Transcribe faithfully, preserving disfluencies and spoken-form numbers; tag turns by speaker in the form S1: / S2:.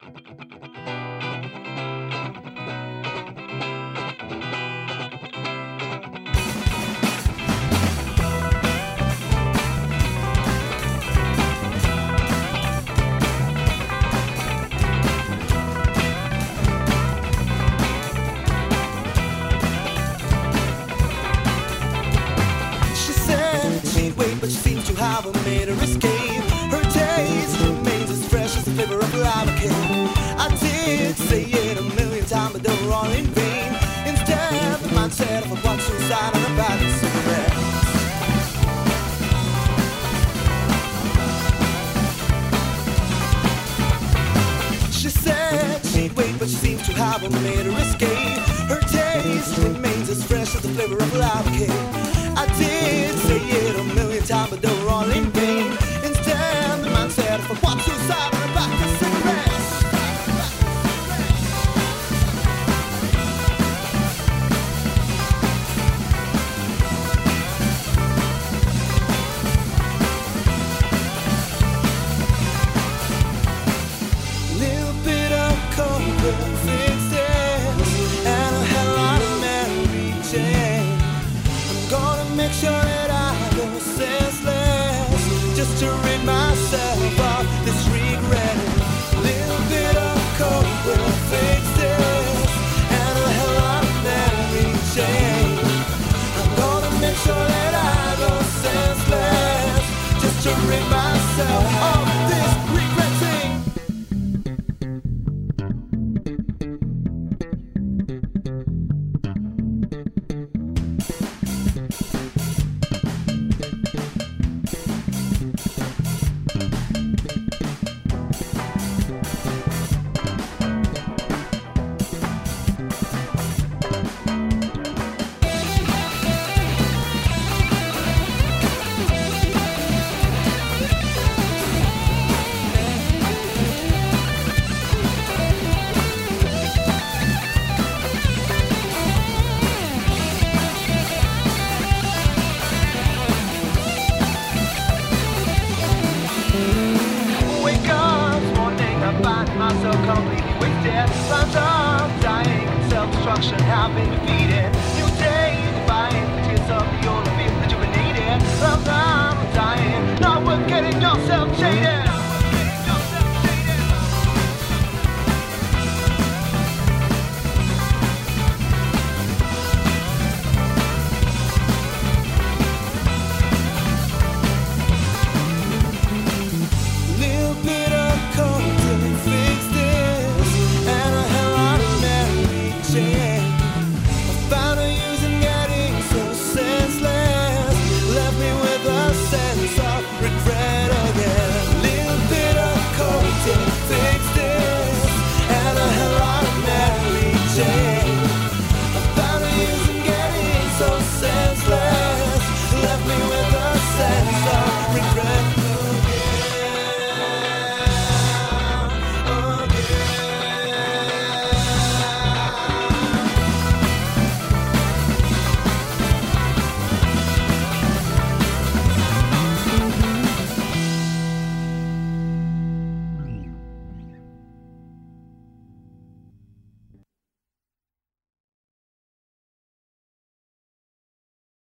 S1: But she seems to have made her escape. Her taste remains as fresh as the flavor of lava cake. I did say it a million times, but they were all in vain. Instead, the mindset of a one suicide and a bad cigarette. She said she'd wait, but she seems to have made her escape. Her taste remains as fresh as the flavor of lava cake. I did say it a million times, but they were all in vain. Instead, the mindset of a one suicide and a back to cigarettes. Little bit of coke fix this, and a hell lot of Mary Jane. Gonna make sure that I go senseless, just to rid myself of this regret. A little bit of coke will fix this, and a hell lot of Mary Jane. I'm gonna make sure that I go senseless, just to rid myself of this regretting. Myself completely wasted. Signs of dying and self-destruction have been defeated. New day, divine, tears of the old feel rejuvenated. I'm dying, not worth getting yourself jaded.